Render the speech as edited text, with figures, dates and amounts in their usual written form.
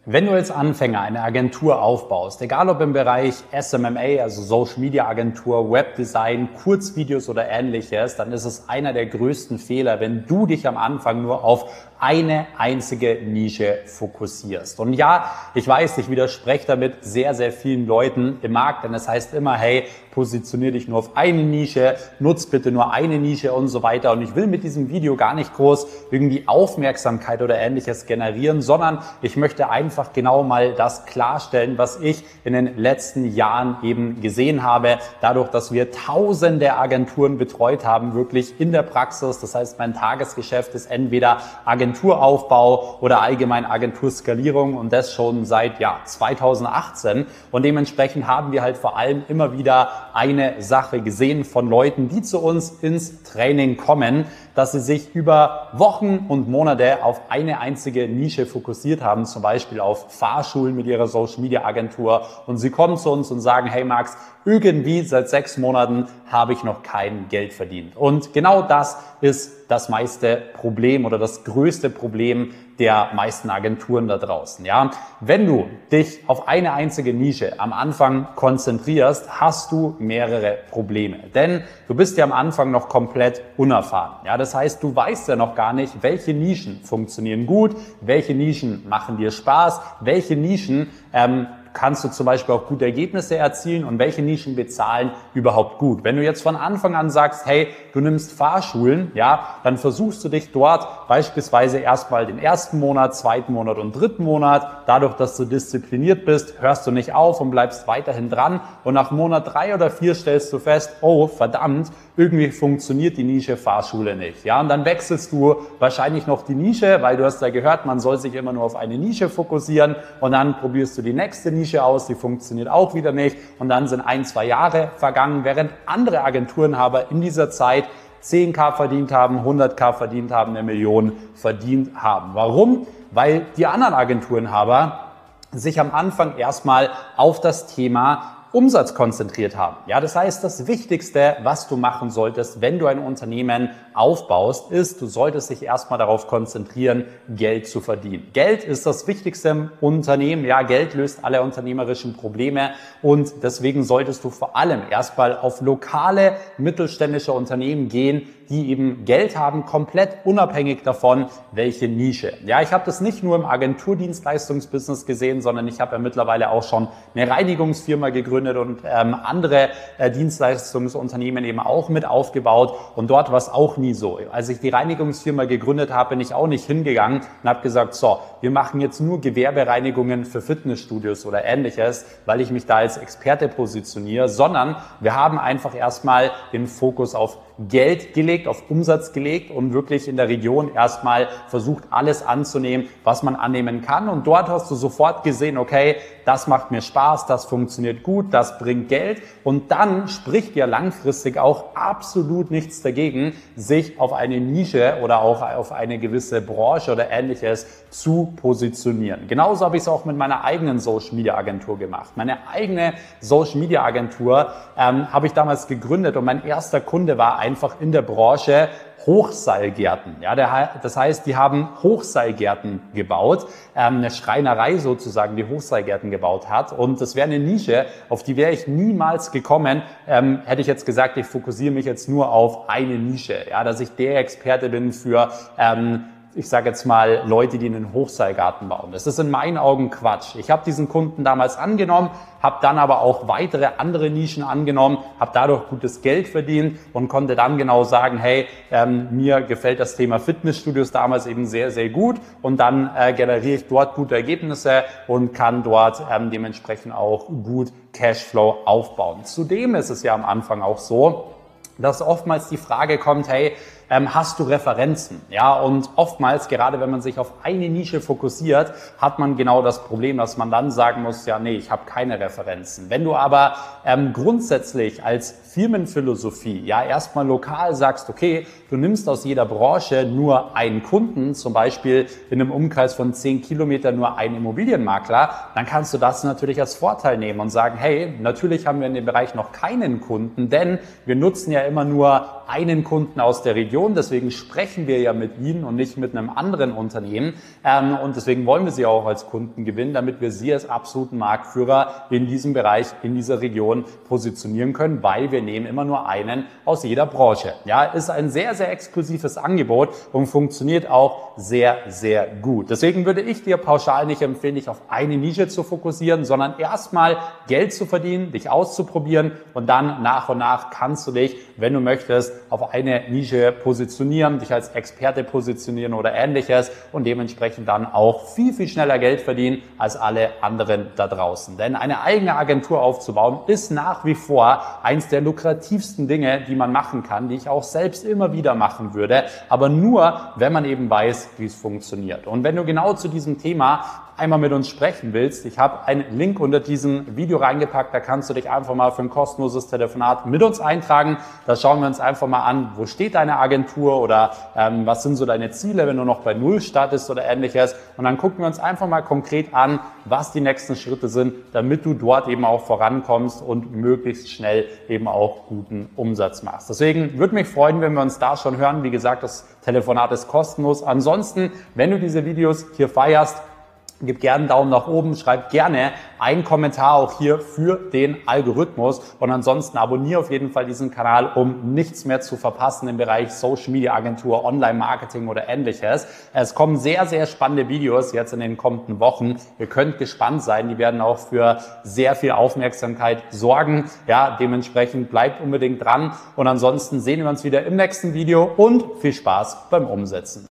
Wenn du als Anfänger eine Agentur aufbaust, egal ob im Bereich SMMA, also Social Media Agentur, Webdesign, Kurzvideos oder ähnliches, dann ist es einer der größten Fehler, wenn du dich am Anfang nur auf eine einzige Nische fokussierst. Und ja, ich weiß, ich widerspreche damit sehr, sehr vielen Leuten im Markt, denn es heißt immer, hey, positionier dich nur auf eine Nische, nutz bitte nur eine Nische und so weiter. Und ich will mit diesem Video gar nicht groß irgendwie Aufmerksamkeit oder ähnliches generieren, sondern ich möchte einfach genau mal das klarstellen, was ich in den letzten Jahren eben gesehen habe, dadurch, dass wir tausende Agenturen betreut haben, wirklich in der Praxis. Das heißt, mein Tagesgeschäft ist entweder Agenturaufbau oder allgemein Agenturskalierung und das schon seit 2018. Und dementsprechend haben wir halt vor allem immer wieder eine Sache gesehen von Leuten, die zu uns ins Training kommen, dass sie sich über Wochen und Monate auf eine einzige Nische fokussiert haben, zum Beispiel auf Fahrschulen mit ihrer Social Media Agentur, und sie kommen zu uns und sagen, hey Max, irgendwie seit 6 Monaten habe ich noch kein Geld verdient. Und genau das ist das meiste Problem oder das größte Problem der meisten Agenturen da draußen. Ja, wenn du dich auf eine einzige Nische am Anfang konzentrierst, hast du mehrere Probleme. Denn du bist ja am Anfang noch komplett unerfahren. Ja, das heißt, du weißt ja noch gar nicht, welche Nischen funktionieren gut, welche Nischen machen dir Spaß, welche Nischen kannst du zum Beispiel auch gute Ergebnisse erzielen und welche Nischen bezahlen überhaupt gut. Wenn du jetzt von Anfang an sagst, hey, du nimmst Fahrschulen, ja, dann versuchst du dich dort beispielsweise erstmal den ersten Monat, zweiten Monat und dritten Monat. Dadurch, dass du diszipliniert bist, hörst du nicht auf und bleibst weiterhin dran. Und nach Monat 3 oder 4 stellst du fest, oh verdammt, irgendwie funktioniert die Nische Fahrschule nicht. Ja, und dann wechselst du wahrscheinlich noch die Nische, weil du hast ja gehört, man soll sich immer nur auf eine Nische fokussieren, und dann probierst du die nächste Nische aus, die funktioniert auch wieder nicht, und dann sind 1-2 Jahre vergangen, während andere Agenturenhaber in dieser Zeit 10.000 verdient haben, 100.000 verdient haben, 1 Million verdient haben. Warum? Weil die anderen Agenturenhaber sich am Anfang erstmal auf das Thema Umsatz konzentriert haben. Ja, das heißt, das Wichtigste, was du machen solltest, wenn du ein Unternehmen aufbaust, ist, du solltest dich erstmal darauf konzentrieren, Geld zu verdienen. Geld ist das Wichtigste im Unternehmen. Ja, Geld löst alle unternehmerischen Probleme, und deswegen solltest du vor allem erstmal auf lokale mittelständische Unternehmen gehen, die eben Geld haben, komplett unabhängig davon, welche Nische. Ja, ich habe das nicht nur im Agenturdienstleistungsbusiness gesehen, sondern ich habe ja mittlerweile auch schon eine Reinigungsfirma gegründet und andere Dienstleistungsunternehmen eben auch mit aufgebaut, und dort war es auch nie so. Als ich die Reinigungsfirma gegründet habe, bin ich auch nicht hingegangen und habe gesagt, so, wir machen jetzt nur Gewerbereinigungen für Fitnessstudios oder ähnliches, weil ich mich da als Experte positioniere, sondern wir haben einfach erstmal den Fokus auf Geld gelegt, auf Umsatz gelegt und wirklich in der Region erstmal versucht, alles anzunehmen, was man annehmen kann. Und dort hast du sofort gesehen, okay, das macht mir Spaß, das funktioniert gut, das bringt Geld. Und dann spricht ja langfristig auch absolut nichts dagegen, sich auf eine Nische oder auch auf eine gewisse Branche oder ähnliches zu positionieren. Genauso habe ich es auch mit meiner eigenen Social Media Agentur gemacht. Meine eigene Social Media Agentur habe ich damals gegründet, und mein erster Kunde war einfach in der Branche Hochseilgärten. Ja, das heißt, die haben Hochseilgärten gebaut, eine Schreinerei sozusagen, die Hochseilgärten gebaut hat. Und das wäre eine Nische, auf die wäre ich niemals gekommen, hätte ich jetzt gesagt, ich fokussiere mich jetzt nur auf eine Nische. Ja, dass ich der Experte bin für ich sage jetzt mal, Leute, die einen Hochseilgarten bauen. Das ist in meinen Augen Quatsch. Ich habe diesen Kunden damals angenommen, habe dann aber auch weitere andere Nischen angenommen, habe dadurch gutes Geld verdient und konnte dann genau sagen, hey, mir gefällt das Thema Fitnessstudios damals eben sehr, sehr gut, und dann generiere ich dort gute Ergebnisse und kann dort dementsprechend auch gut Cashflow aufbauen. Zudem ist es ja am Anfang auch so, dass oftmals die Frage kommt, hey, hast du Referenzen? Ja, und oftmals, gerade wenn man sich auf eine Nische fokussiert, hat man genau das Problem, dass man dann sagen muss, ja, nee, ich habe keine Referenzen. Wenn du aber grundsätzlich als Firmenphilosophie ja erstmal lokal sagst, okay, du nimmst aus jeder Branche nur einen Kunden, zum Beispiel in einem Umkreis von 10 Kilometern nur einen Immobilienmakler, dann kannst du das natürlich als Vorteil nehmen und sagen, hey, natürlich haben wir in dem Bereich noch keinen Kunden, denn wir nutzen ja immer nur einen Kunden aus der Region. Deswegen sprechen wir ja mit Ihnen und nicht mit einem anderen Unternehmen. Und deswegen wollen wir Sie auch als Kunden gewinnen, damit wir Sie als absoluten Marktführer in diesem Bereich, in dieser Region positionieren können, weil wir nehmen immer nur einen aus jeder Branche. Ja, ist ein sehr, sehr exklusives Angebot und funktioniert auch sehr, sehr gut. Deswegen würde ich dir pauschal nicht empfehlen, dich auf eine Nische zu fokussieren, sondern erstmal Geld zu verdienen, dich auszuprobieren und dann nach und nach kannst du dich, wenn du möchtest, auf eine Nische positionieren, dich als Experte positionieren oder ähnliches und dementsprechend dann auch viel, viel schneller Geld verdienen als alle anderen da draußen. Denn eine eigene Agentur aufzubauen ist nach wie vor eins der lukrativsten Dinge, die man machen kann, die ich auch selbst immer wieder machen würde, aber nur, wenn man eben weiß, wie es funktioniert. Und wenn du genau zu diesem Thema einmal mit uns sprechen willst, ich habe einen Link unter diesem Video reingepackt, da kannst du dich einfach mal für ein kostenloses Telefonat mit uns eintragen. Da schauen wir uns einfach mal an, wo steht deine Agentur oder was sind so deine Ziele, wenn du noch bei Null startest oder ähnliches. Und dann gucken wir uns einfach mal konkret an, was die nächsten Schritte sind, damit du dort eben auch vorankommst und möglichst schnell eben auch guten Umsatz machst. Deswegen würde mich freuen, wenn wir uns da schon hören. Wie gesagt, das Telefonat ist kostenlos. Ansonsten, wenn du diese Videos hier feierst, gib gerne einen Daumen nach oben, schreib gerne einen Kommentar auch hier für den Algorithmus und ansonsten abonniere auf jeden Fall diesen Kanal, um nichts mehr zu verpassen im Bereich Social Media Agentur, Online Marketing oder ähnliches. Es kommen sehr, sehr spannende Videos jetzt in den kommenden Wochen. Ihr könnt gespannt sein, die werden auch für sehr viel Aufmerksamkeit sorgen. Ja, dementsprechend bleibt unbedingt dran und ansonsten sehen wir uns wieder im nächsten Video und viel Spaß beim Umsetzen.